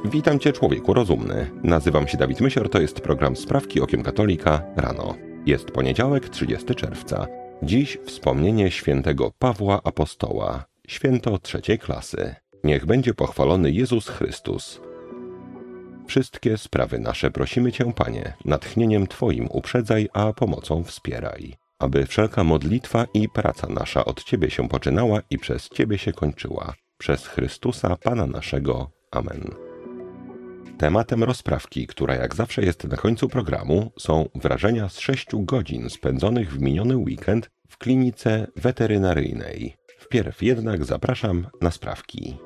Witam Cię, człowieku rozumny. Nazywam się Dawid Mysior, to jest program Sprawki Okiem Katolika rano. Jest poniedziałek, 30 czerwca. Dziś wspomnienie świętego Pawła Apostoła, święto 3. klasy. Niech będzie pochwalony Jezus Chrystus. Wszystkie sprawy nasze prosimy Cię, Panie, natchnieniem Twoim uprzedzaj, a pomocą wspieraj. Aby wszelka modlitwa i praca nasza od Ciebie się poczynała i przez Ciebie się kończyła. Przez Chrystusa, Pana naszego. Amen. Tematem rozprawki, która jak zawsze jest na końcu programu, są wrażenia z 6 godzin spędzonych w miniony weekend w klinice weterynaryjnej. Wpierw jednak zapraszam na sprawki.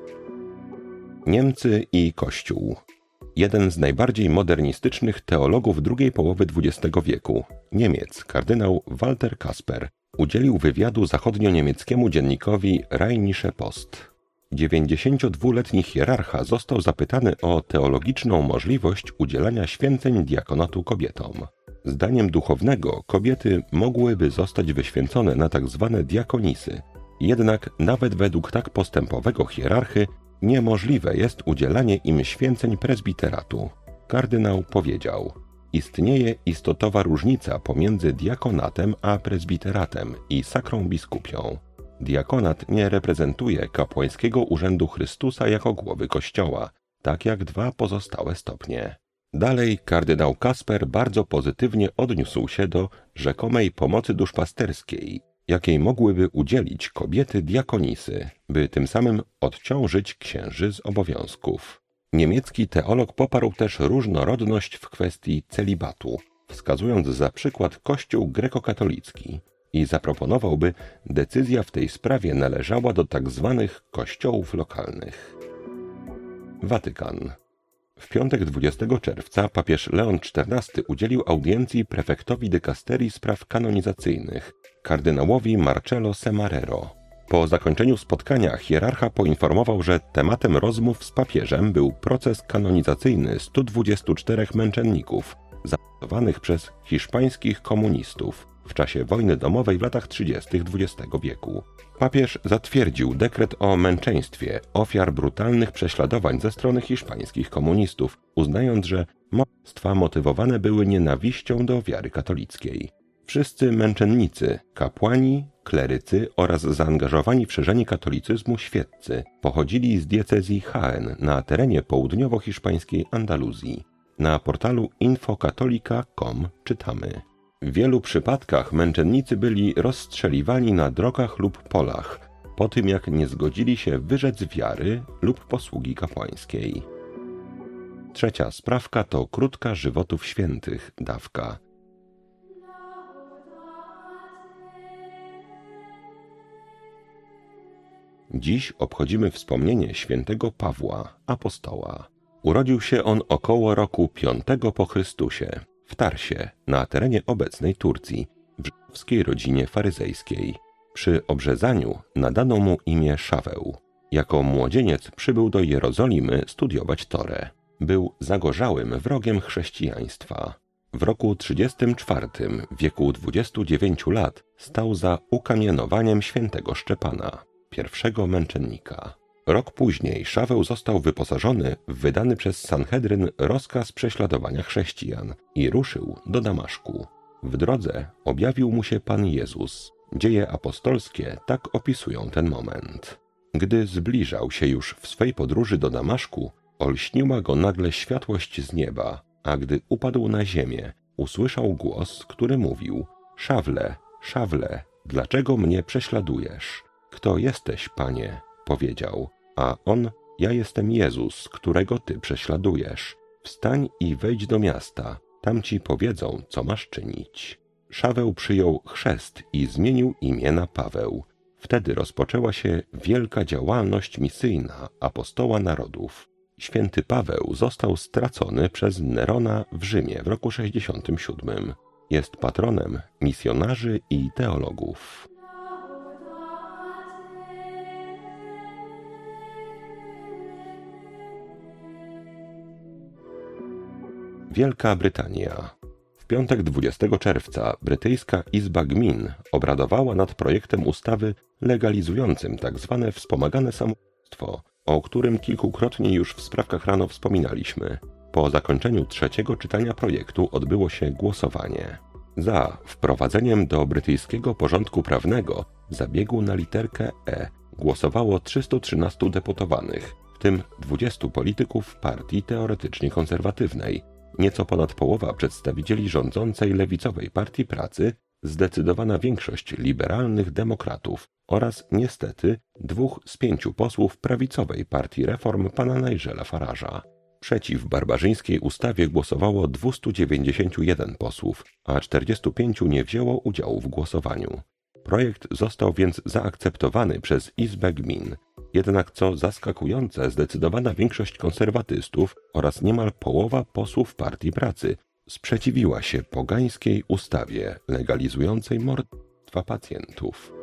Niemcy i Kościół. Jeden z najbardziej modernistycznych teologów drugiej połowy XX wieku, Niemiec, kardynał Walter Kasper, udzielił wywiadu zachodnio-niemieckiemu dziennikowi Rheinische Post. 92-letni hierarcha został zapytany o teologiczną możliwość udzielania święceń diakonatu kobietom. Zdaniem duchownego kobiety mogłyby zostać wyświęcone na tzw. diakonisy. Jednak nawet według tak postępowego hierarchy niemożliwe jest udzielanie im święceń prezbiteratu. Kardynał powiedział: istnieje istotowa różnica pomiędzy diakonatem a prezbiteratem i sakrą biskupią. Diakonat nie reprezentuje kapłańskiego urzędu Chrystusa jako głowy Kościoła, tak jak 2 pozostałe stopnie. Dalej kardynał Kasper bardzo pozytywnie odniósł się do rzekomej pomocy duszpasterskiej, jakiej mogłyby udzielić kobiety diakonisy, by tym samym odciążyć księży z obowiązków. Niemiecki teolog poparł też różnorodność w kwestii celibatu, wskazując za przykład Kościół grekokatolicki i zaproponował, by decyzja w tej sprawie należała do tzw. kościołów lokalnych. Watykan. W piątek 20 czerwca papież Leon XIV udzielił audiencji prefektowi dykasterii spraw kanonizacyjnych, kardynałowi Marcello Semarero. Po zakończeniu spotkania hierarcha poinformował, że tematem rozmów z papieżem był proces kanonizacyjny 124 męczenników, zamordowanych przez hiszpańskich komunistów w czasie wojny domowej w latach 30. XX wieku. Papież zatwierdził dekret o męczeństwie ofiar brutalnych prześladowań ze strony hiszpańskich komunistów, uznając, że morderstwa motywowane były nienawiścią do wiary katolickiej. Wszyscy męczennicy, kapłani, klerycy oraz zaangażowani w szerzenie katolicyzmu świeccy pochodzili z diecezji Jaén na terenie południowo-hiszpańskiej Andaluzji. Na portalu infokatolika.com czytamy: w wielu przypadkach męczennicy byli rozstrzeliwani na drogach lub polach, po tym jak nie zgodzili się wyrzec wiary lub posługi kapłańskiej. Trzecia sprawka to krótka żywotów świętych, dawka. Dziś obchodzimy wspomnienie świętego Pawła, apostoła. Urodził się on około roku 5 po Chrystusie, w Tarsie, na terenie obecnej Turcji, w żydowskiej rodzinie faryzejskiej. Przy obrzezaniu nadano mu imię Szaweł. Jako młodzieniec przybył do Jerozolimy studiować Torę. Był zagorzałym wrogiem chrześcijaństwa. W roku 34, w wieku 29 lat, stał za ukamienowaniem świętego Szczepana, pierwszego męczennika. Rok później Szaweł został wyposażony w wydany przez Sanhedryn rozkaz prześladowania chrześcijan i ruszył do Damaszku. W drodze objawił mu się Pan Jezus. Dzieje apostolskie tak opisują ten moment. Gdy zbliżał się już w swej podróży do Damaszku, olśniła go nagle światłość z nieba, a gdy upadł na ziemię, usłyszał głos, który mówił: Szawle, Szawle, dlaczego mnie prześladujesz? Kto jesteś, Panie? Powiedział, a on: ja jestem Jezus, którego ty prześladujesz. Wstań i wejdź do miasta, tam ci powiedzą, co masz czynić. Szaweł przyjął chrzest i zmienił imię na Paweł. Wtedy rozpoczęła się wielka działalność misyjna apostoła narodów. Święty Paweł został stracony przez Nerona w Rzymie w roku 67. Jest patronem misjonarzy i teologów. Wielka Brytania. W piątek 20 czerwca brytyjska Izba Gmin obradowała nad projektem ustawy legalizującym tzw. wspomagane samobójstwo o którym kilkukrotnie już w Sprawkach rano wspominaliśmy. Po zakończeniu trzeciego czytania projektu odbyło się głosowanie. Za wprowadzeniem do brytyjskiego porządku prawnego zabiegu na literkę E głosowało 313 deputowanych, w tym 20 polityków partii teoretycznie konserwatywnej, nieco ponad połowa przedstawicieli rządzącej lewicowej Partii Pracy, zdecydowana większość liberalnych demokratów oraz niestety 2 z 5 posłów prawicowej Partii Reform pana Nigela Farage'a. Przeciw barbarzyńskiej ustawie głosowało 291 posłów, a 45 nie wzięło udziału w głosowaniu. Projekt został więc zaakceptowany przez Izbę Gmin. Jednak co zaskakujące, zdecydowana większość konserwatystów oraz niemal połowa posłów Partii Pracy sprzeciwiła się pogańskiej ustawie legalizującej morderstwa pacjentów.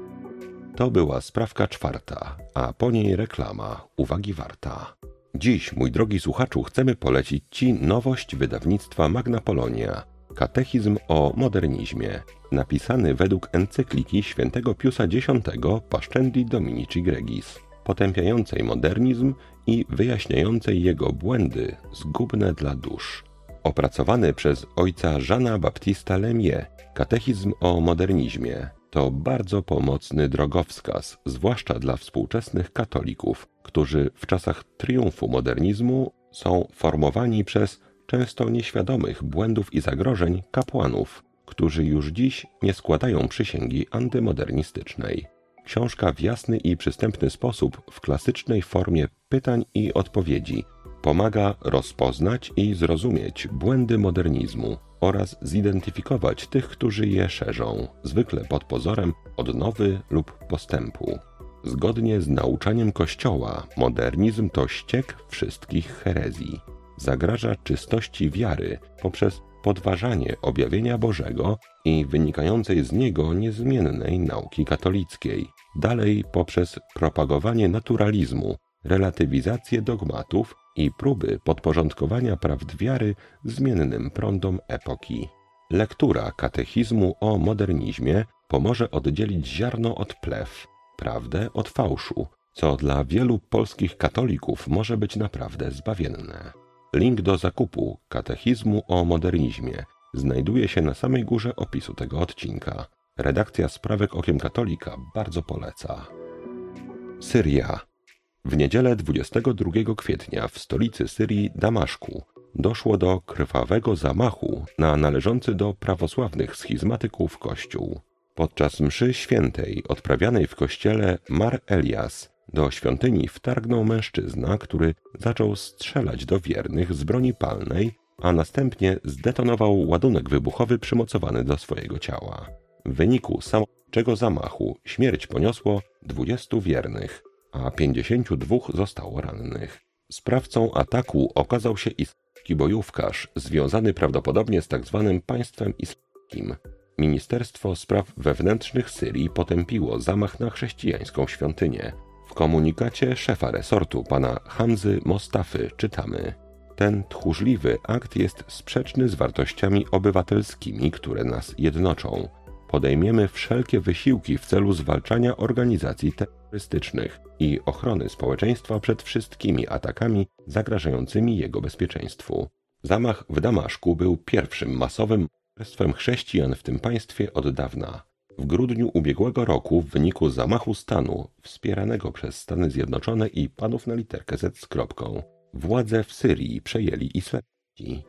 To była sprawka czwarta, a po niej reklama, uwagi warta. Dziś, mój drogi słuchaczu, chcemy polecić Ci nowość wydawnictwa Magna Polonia, Katechizm o modernizmie, napisany według encykliki świętego Piusa X Pascendi Dominici Gregis, potępiającej modernizm i wyjaśniającej jego błędy zgubne dla dusz. Opracowany przez ojca Jeana Baptista Lemieux, Katechizm o modernizmie to bardzo pomocny drogowskaz, zwłaszcza dla współczesnych katolików, którzy w czasach triumfu modernizmu są formowani przez często nieświadomych błędów i zagrożeń kapłanów, którzy już dziś nie składają przysięgi antymodernistycznej. Książka w jasny i przystępny sposób, w klasycznej formie pytań i odpowiedzi, pomaga rozpoznać i zrozumieć błędy modernizmu oraz zidentyfikować tych, którzy je szerzą, zwykle pod pozorem odnowy lub postępu. Zgodnie z nauczaniem Kościoła, modernizm to ściek wszystkich herezji. Zagraża czystości wiary poprzez podważanie objawienia Bożego i wynikającej z niego niezmiennej nauki katolickiej. Dalej poprzez propagowanie naturalizmu, relatywizację dogmatów i próby podporządkowania prawd wiary zmiennym prądom epoki. Lektura katechizmu o modernizmie pomoże oddzielić ziarno od plew, prawdę od fałszu, co dla wielu polskich katolików może być naprawdę zbawienne. Link do zakupu katechizmu o modernizmie znajduje się na samej górze opisu tego odcinka. Redakcja Sprawek Okiem Katolika bardzo poleca. Syria. W niedzielę 22 kwietnia w stolicy Syrii, Damaszku, doszło do krwawego zamachu na należący do prawosławnych schizmatyków kościół. Podczas mszy świętej odprawianej w kościele Mar Elias do świątyni wtargnął mężczyzna, który zaczął strzelać do wiernych z broni palnej, a następnie zdetonował ładunek wybuchowy przymocowany do swojego ciała. W wyniku samobójczego zamachu śmierć poniosło 20 wiernych, a 52 zostało rannych. Sprawcą ataku okazał się islamski bojówkarz, związany prawdopodobnie z tzw. państwem islamskim. Ministerstwo Spraw Wewnętrznych Syrii potępiło zamach na chrześcijańską świątynię. W komunikacie szefa resortu pana Hamzy Mostafy czytamy: ten tchórzliwy akt jest sprzeczny z wartościami obywatelskimi, które nas jednoczą. Podejmiemy wszelkie wysiłki w celu zwalczania organizacji terrorystycznych i ochrony społeczeństwa przed wszystkimi atakami zagrażającymi jego bezpieczeństwu. Zamach w Damaszku był pierwszym masowym morderstwem chrześcijan w tym państwie od dawna. W grudniu ubiegłego roku w wyniku zamachu stanu wspieranego przez Stany Zjednoczone i panów na literkę Z z kropką, władze w Syrii przejęli islamiści.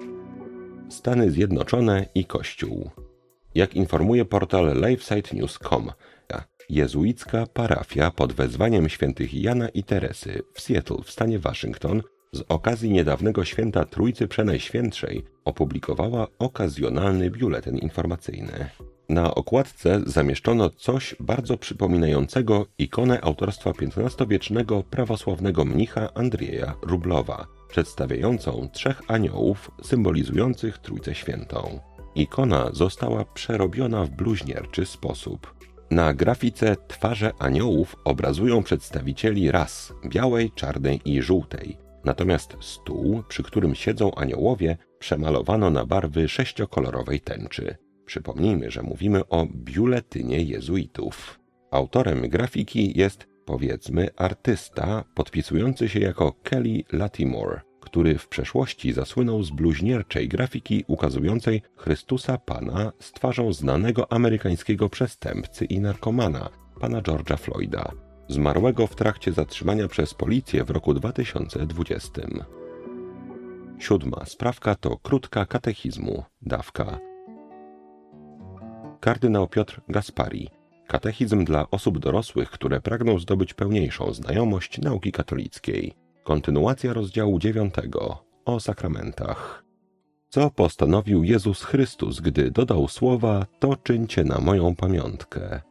Stany Zjednoczone i Kościół. Jak informuje portal LifeSiteNews.com, jezuicka parafia pod wezwaniem świętych Jana i Teresy w Seattle w stanie Waszyngton z okazji niedawnego święta Trójcy Przenajświętszej opublikowała okazjonalny biuletyn informacyjny. Na okładce zamieszczono coś bardzo przypominającego ikonę autorstwa XV-wiecznego prawosławnego mnicha Andrieja Rublowa, przedstawiającą 3 aniołów symbolizujących Trójcę Świętą. Ikona została przerobiona w bluźnierczy sposób. Na grafice twarze aniołów obrazują przedstawicieli ras białej, czarnej i żółtej. Natomiast stół, przy którym siedzą aniołowie, przemalowano na barwy 6-kolorowej tęczy. Przypomnijmy, że mówimy o biuletynie jezuitów. Autorem grafiki jest powiedzmy, artysta podpisujący się jako Kelly Latimore, który w przeszłości zasłynął z bluźnierczej grafiki ukazującej Chrystusa Pana z twarzą znanego amerykańskiego przestępcy i narkomana, pana George'a Floyda, zmarłego w trakcie zatrzymania przez policję w roku 2020. 7. sprawka to krótka katechizmu, dawka. Kardynał Piotr Gaspari. Katechizm dla osób dorosłych, które pragną zdobyć pełniejszą znajomość nauki katolickiej. Kontynuacja rozdziału 9 o sakramentach. Co postanowił Jezus Chrystus, gdy dodał słowa: to czyńcie na moją pamiątkę.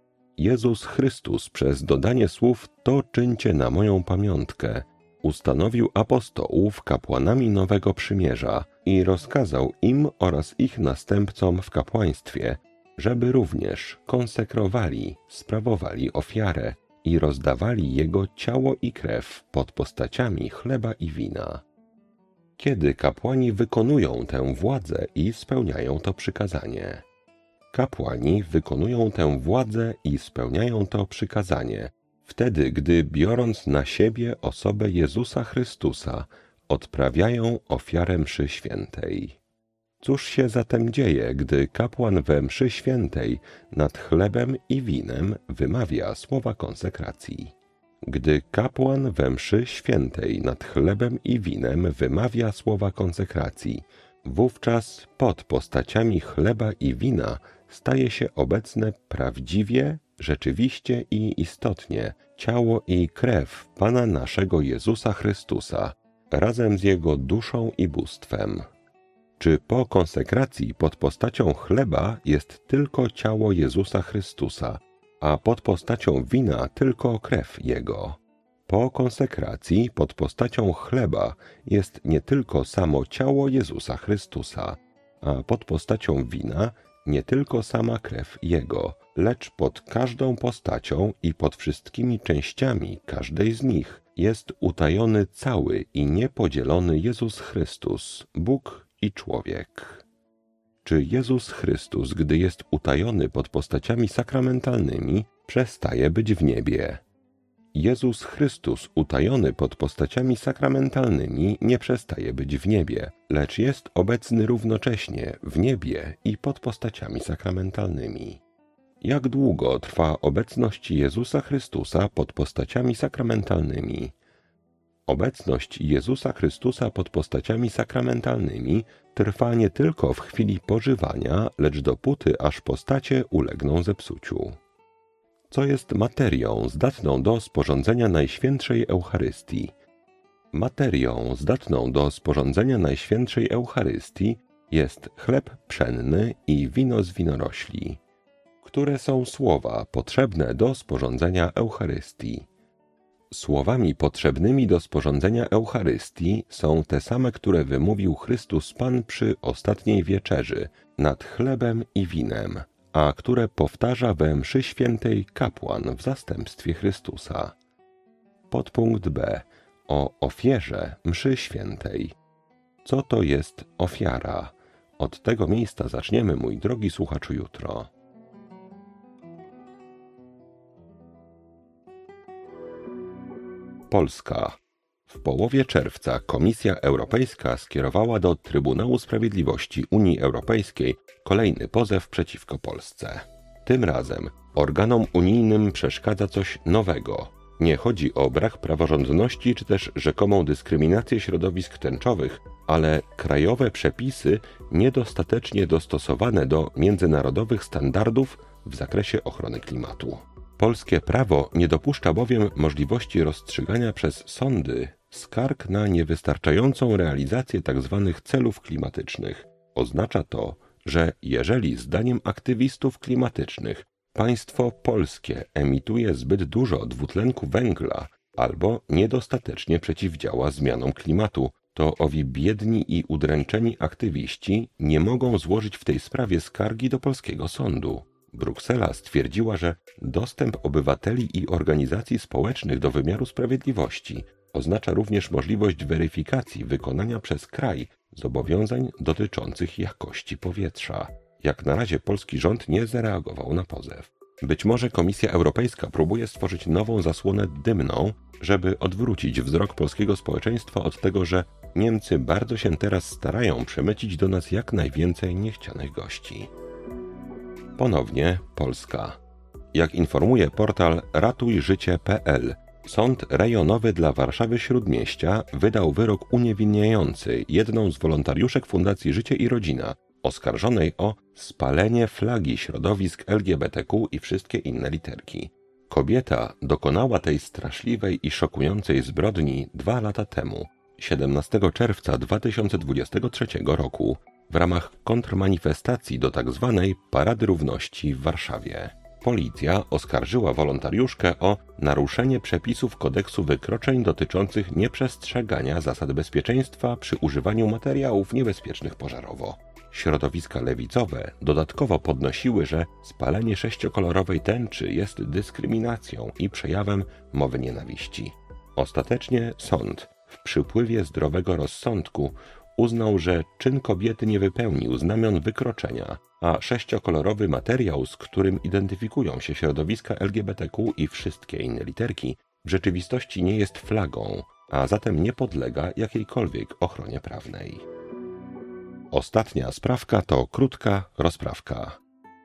Jezus Chrystus przez dodanie słów to czyńcie na moją pamiątkę ustanowił apostołów kapłanami Nowego Przymierza i rozkazał im oraz ich następcom w kapłaństwie, żeby również konsekrowali, sprawowali ofiarę i rozdawali Jego ciało i krew pod postaciami chleba i wina. Kiedy kapłani wykonują tę władzę i spełniają to przykazanie? Kapłani wykonują tę władzę i spełniają to przykazanie wtedy, gdy biorąc na siebie osobę Jezusa Chrystusa, odprawiają ofiarę mszy świętej. Cóż się zatem dzieje, gdy kapłan we mszy świętej nad chlebem i winem wymawia słowa konsekracji? Gdy kapłan we mszy świętej nad chlebem i winem wymawia słowa konsekracji, wówczas pod postaciami chleba i wina staje się obecne prawdziwie, rzeczywiście i istotnie ciało i krew Pana naszego Jezusa Chrystusa, razem z Jego duszą i bóstwem. Czy po konsekracji pod postacią chleba jest tylko ciało Jezusa Chrystusa, a pod postacią wina tylko krew Jego? Po konsekracji pod postacią chleba jest nie tylko samo ciało Jezusa Chrystusa, a pod postacią wina nie tylko sama krew Jego, lecz pod każdą postacią i pod wszystkimi częściami każdej z nich jest utajony cały i niepodzielony Jezus Chrystus, Bóg i człowiek. Czy Jezus Chrystus, gdy jest utajony pod postaciami sakramentalnymi, przestaje być w niebie? Jezus Chrystus utajony pod postaciami sakramentalnymi nie przestaje być w niebie, lecz jest obecny równocześnie w niebie i pod postaciami sakramentalnymi. Jak długo trwa obecność Jezusa Chrystusa pod postaciami sakramentalnymi? Obecność Jezusa Chrystusa pod postaciami sakramentalnymi trwa nie tylko w chwili pożywania, lecz dopóty, aż postacie ulegną zepsuciu. Co jest materią zdatną do sporządzenia Najświętszej Eucharystii? Materią zdatną do sporządzenia Najświętszej Eucharystii jest chleb pszenny i wino z winorośli. Które są słowa potrzebne do sporządzenia Eucharystii? Słowami potrzebnymi do sporządzenia Eucharystii są te same, które wymówił Chrystus Pan przy ostatniej wieczerzy nad chlebem i winem, a które powtarza we mszy świętej kapłan w zastępstwie Chrystusa. Podpunkt B. O ofierze mszy świętej. Co to jest ofiara? Od tego miejsca zaczniemy, mój drogi słuchaczu, jutro. Polska. W połowie czerwca Komisja Europejska skierowała do Trybunału Sprawiedliwości Unii Europejskiej kolejny pozew przeciwko Polsce. Tym razem organom unijnym przeszkadza coś nowego. Nie chodzi o brak praworządności czy też rzekomą dyskryminację środowisk tęczowych, ale krajowe przepisy niedostatecznie dostosowane do międzynarodowych standardów w zakresie ochrony klimatu. Polskie prawo nie dopuszcza bowiem możliwości rozstrzygania przez sądy skarg na niewystarczającą realizację tzw. celów klimatycznych. Oznacza to, że jeżeli zdaniem aktywistów klimatycznych państwo polskie emituje zbyt dużo dwutlenku węgla albo niedostatecznie przeciwdziała zmianom klimatu, to owi biedni i udręczeni aktywiści nie mogą złożyć w tej sprawie skargi do polskiego sądu. Bruksela stwierdziła, że dostęp obywateli i organizacji społecznych do wymiaru sprawiedliwości oznacza również możliwość weryfikacji wykonania przez kraj zobowiązań dotyczących jakości powietrza. Jak na razie polski rząd nie zareagował na pozew. Być może Komisja Europejska próbuje stworzyć nową zasłonę dymną, żeby odwrócić wzrok polskiego społeczeństwa od tego, że Niemcy bardzo się teraz starają przemycić do nas jak najwięcej niechcianych gości. Ponownie Polska. Jak informuje portal ratujżycie.pl, Sąd Rejonowy dla Warszawy Śródmieścia wydał wyrok uniewinniający jedną z wolontariuszek Fundacji Życie i Rodzina, oskarżonej o spalenie flagi środowisk LGBTQ i wszystkie inne literki. Kobieta dokonała tej straszliwej i szokującej zbrodni 2 lata temu, 17 czerwca 2023 roku, w ramach kontrmanifestacji do tzw. Parady Równości w Warszawie. Policja oskarżyła wolontariuszkę o naruszenie przepisów kodeksu wykroczeń dotyczących nieprzestrzegania zasad bezpieczeństwa przy używaniu materiałów niebezpiecznych pożarowo. Środowiska lewicowe dodatkowo podnosiły, że spalenie 6-kolorowej tęczy jest dyskryminacją i przejawem mowy nienawiści. Ostatecznie sąd, w przypływie zdrowego rozsądku, uznał, że czyn kobiety nie wypełnił znamion wykroczenia, a 6-kolorowy materiał, z którym identyfikują się środowiska LGBTQ i wszystkie inne literki, w rzeczywistości nie jest flagą, a zatem nie podlega jakiejkolwiek ochronie prawnej. Ostatnia sprawka to krótka rozprawka.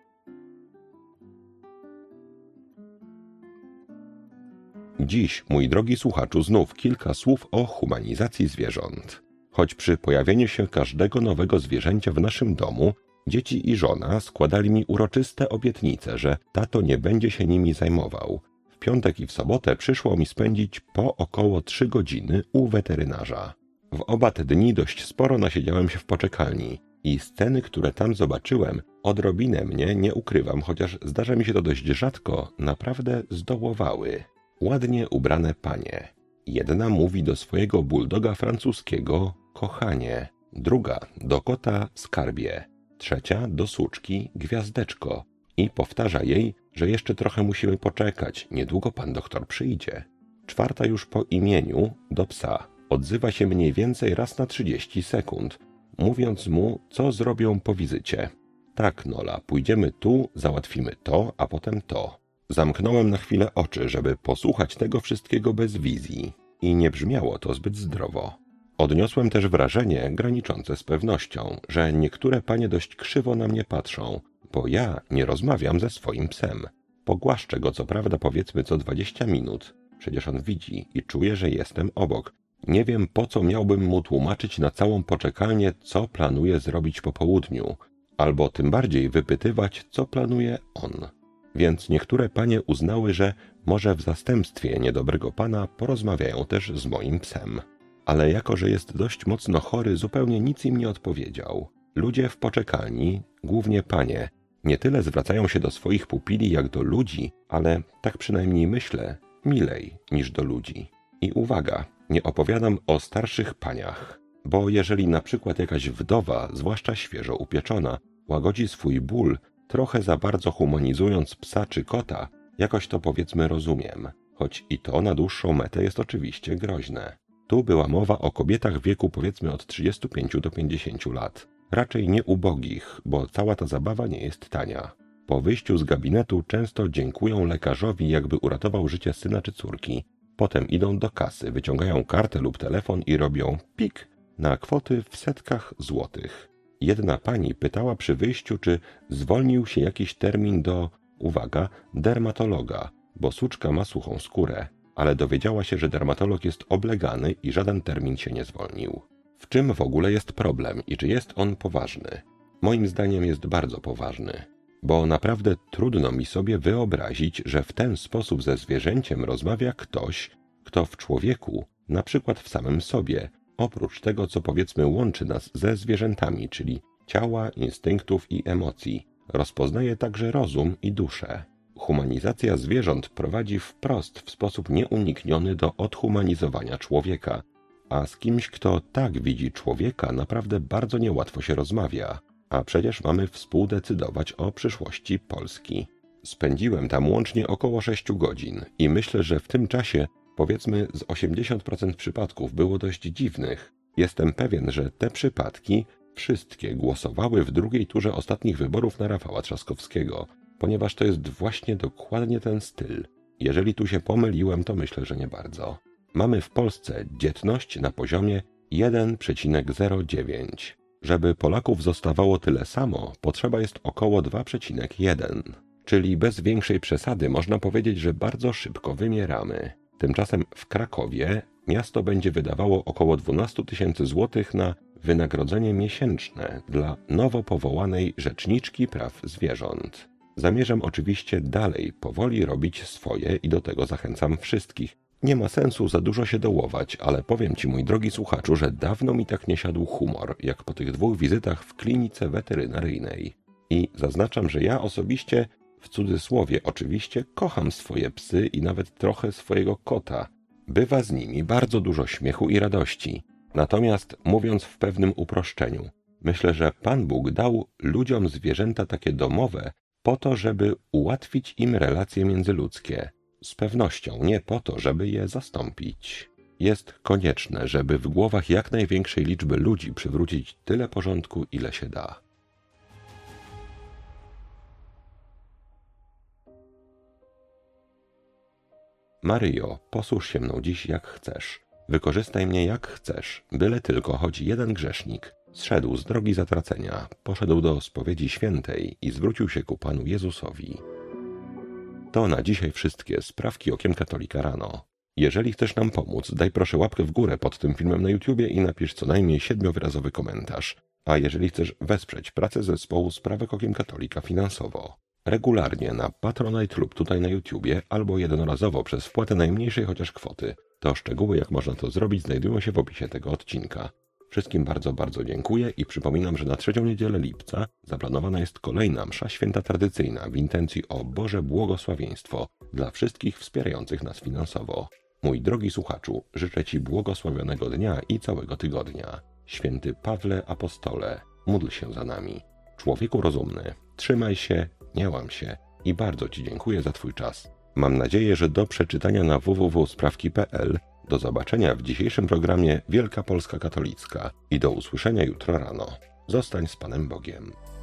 Dziś, mój drogi słuchaczu, znów kilka słów o humanizacji zwierząt. Choć przy pojawieniu się każdego nowego zwierzęcia w naszym domu, dzieci i żona składali mi uroczyste obietnice, że tato nie będzie się nimi zajmował. W piątek i w sobotę przyszło mi spędzić po około 3 godziny u weterynarza. W oba te dni dość sporo nasiedziałem się w poczekalni i sceny, które tam zobaczyłem, odrobinę mnie, nie ukrywam, chociaż zdarza mi się to dość rzadko, naprawdę zdołowały. Ładnie ubrane panie. Jedna mówi do swojego bulldoga francuskiego kochanie, druga do kota skarbie, trzecia do suczki gwiazdeczko i powtarza jej, że jeszcze trochę musimy poczekać, niedługo pan doktor przyjdzie. Czwarta już po imieniu do psa odzywa się mniej więcej raz na 30 sekund, mówiąc mu, co zrobią po wizycie. Tak, Nola, pójdziemy tu, załatwimy to, a potem to. Zamknąłem na chwilę oczy, żeby posłuchać tego wszystkiego bez wizji i nie brzmiało to zbyt zdrowo. Odniosłem też wrażenie, graniczące z pewnością, że niektóre panie dość krzywo na mnie patrzą, bo ja nie rozmawiam ze swoim psem. Pogłaszczę go co prawda powiedzmy co 20 minut, przecież on widzi i czuje, że jestem obok. Nie wiem, po co miałbym mu tłumaczyć na całą poczekalnię, co planuje zrobić po południu, albo tym bardziej wypytywać, co planuje on. Więc niektóre panie uznały, że może w zastępstwie niedobrego pana porozmawiają też z moim psem. Ale jako, że jest dość mocno chory, zupełnie nic im nie odpowiedział. Ludzie w poczekalni, głównie panie, nie tyle zwracają się do swoich pupili jak do ludzi, ale, tak przynajmniej myślę, milej niż do ludzi. I uwaga, nie opowiadam o starszych paniach, bo jeżeli na przykład jakaś wdowa, zwłaszcza świeżo upieczona, łagodzi swój ból, trochę za bardzo humanizując psa czy kota, jakoś to powiedzmy rozumiem, choć i to na dłuższą metę jest oczywiście groźne. Tu była mowa o kobietach w wieku powiedzmy od 35 do 50 lat. Raczej nie ubogich, bo cała ta zabawa nie jest tania. Po wyjściu z gabinetu często dziękują lekarzowi, jakby uratował życie syna czy córki. Potem idą do kasy, wyciągają kartę lub telefon i robią pik na kwoty w setkach złotych. Jedna pani pytała przy wyjściu, czy zwolnił się jakiś termin do, uwaga, dermatologa, bo suczka ma suchą skórę, ale dowiedziała się, że dermatolog jest oblegany i żaden termin się nie zwolnił. W czym w ogóle jest problem i czy jest on poważny? Moim zdaniem jest bardzo poważny, bo naprawdę trudno mi sobie wyobrazić, że w ten sposób ze zwierzęciem rozmawia ktoś, kto w człowieku, na przykład w samym sobie, oprócz tego, co powiedzmy łączy nas ze zwierzętami, czyli ciała, instynktów i emocji, rozpoznaje także rozum i duszę. Humanizacja zwierząt prowadzi wprost w sposób nieunikniony do odhumanizowania człowieka, a z kimś, kto tak widzi człowieka, naprawdę bardzo niełatwo się rozmawia, a przecież mamy współdecydować o przyszłości Polski. Spędziłem tam łącznie około 6 godzin i myślę, że w tym czasie powiedzmy z 80% przypadków było dość dziwnych. Jestem pewien, że te przypadki wszystkie głosowały w drugiej turze ostatnich wyborów na Rafała Trzaskowskiego, ponieważ to jest właśnie dokładnie ten styl. Jeżeli tu się pomyliłem, to myślę, że nie bardzo. Mamy w Polsce dzietność na poziomie 1,09. Żeby Polaków zostawało tyle samo, potrzeba jest około 2,1. Czyli bez większej przesady można powiedzieć, że bardzo szybko wymieramy. Tymczasem w Krakowie miasto będzie wydawało około 12 000 złotych na wynagrodzenie miesięczne dla nowo powołanej Rzeczniczki Praw Zwierząt. Zamierzam oczywiście dalej powoli robić swoje i do tego zachęcam wszystkich. Nie ma sensu za dużo się dołować, ale powiem Ci, mój drogi słuchaczu, że dawno mi tak nie siadł humor, jak po tych 2 wizytach w klinice weterynaryjnej. I zaznaczam, że ja osobiście, w cudzysłowie oczywiście, kocham swoje psy i nawet trochę swojego kota. Bywa z nimi bardzo dużo śmiechu i radości. Natomiast, mówiąc w pewnym uproszczeniu, myślę, że Pan Bóg dał ludziom zwierzęta takie domowe po to, żeby ułatwić im relacje międzyludzkie. Z pewnością nie po to, żeby je zastąpić. Jest konieczne, żeby w głowach jak największej liczby ludzi przywrócić tyle porządku, ile się da. Maryjo, posłuż się mną dziś jak chcesz. Wykorzystaj mnie jak chcesz, byle tylko choć jeden grzesznik zszedł z drogi zatracenia, poszedł do spowiedzi świętej i zwrócił się ku Panu Jezusowi. To na dzisiaj wszystkie sprawki Okiem Katolika rano. Jeżeli chcesz nam pomóc, daj proszę łapkę w górę pod tym filmem na YouTubie i napisz co najmniej 7-wyrazowy komentarz. A jeżeli chcesz wesprzeć pracę zespołu Sprawek Okiem Katolika finansowo, regularnie na Patronite lub tutaj na YouTubie, albo jednorazowo przez wpłatę najmniejszej chociaż kwoty, to szczegóły jak można to zrobić znajdują się w opisie tego odcinka. Wszystkim bardzo, bardzo dziękuję i przypominam, że na 3. niedzielę lipca zaplanowana jest kolejna msza święta tradycyjna w intencji o Boże błogosławieństwo dla wszystkich wspierających nas finansowo. Mój drogi słuchaczu, życzę Ci błogosławionego dnia i całego tygodnia. Święty Pawle Apostole, módl się za nami. Człowieku rozumny, trzymaj się, nie łam się i bardzo Ci dziękuję za Twój czas. Mam nadzieję, że do przeczytania na www.sprawki.pl. Do zobaczenia w dzisiejszym programie Wielka Polska Katolicka i do usłyszenia jutro rano. Zostań z Panem Bogiem.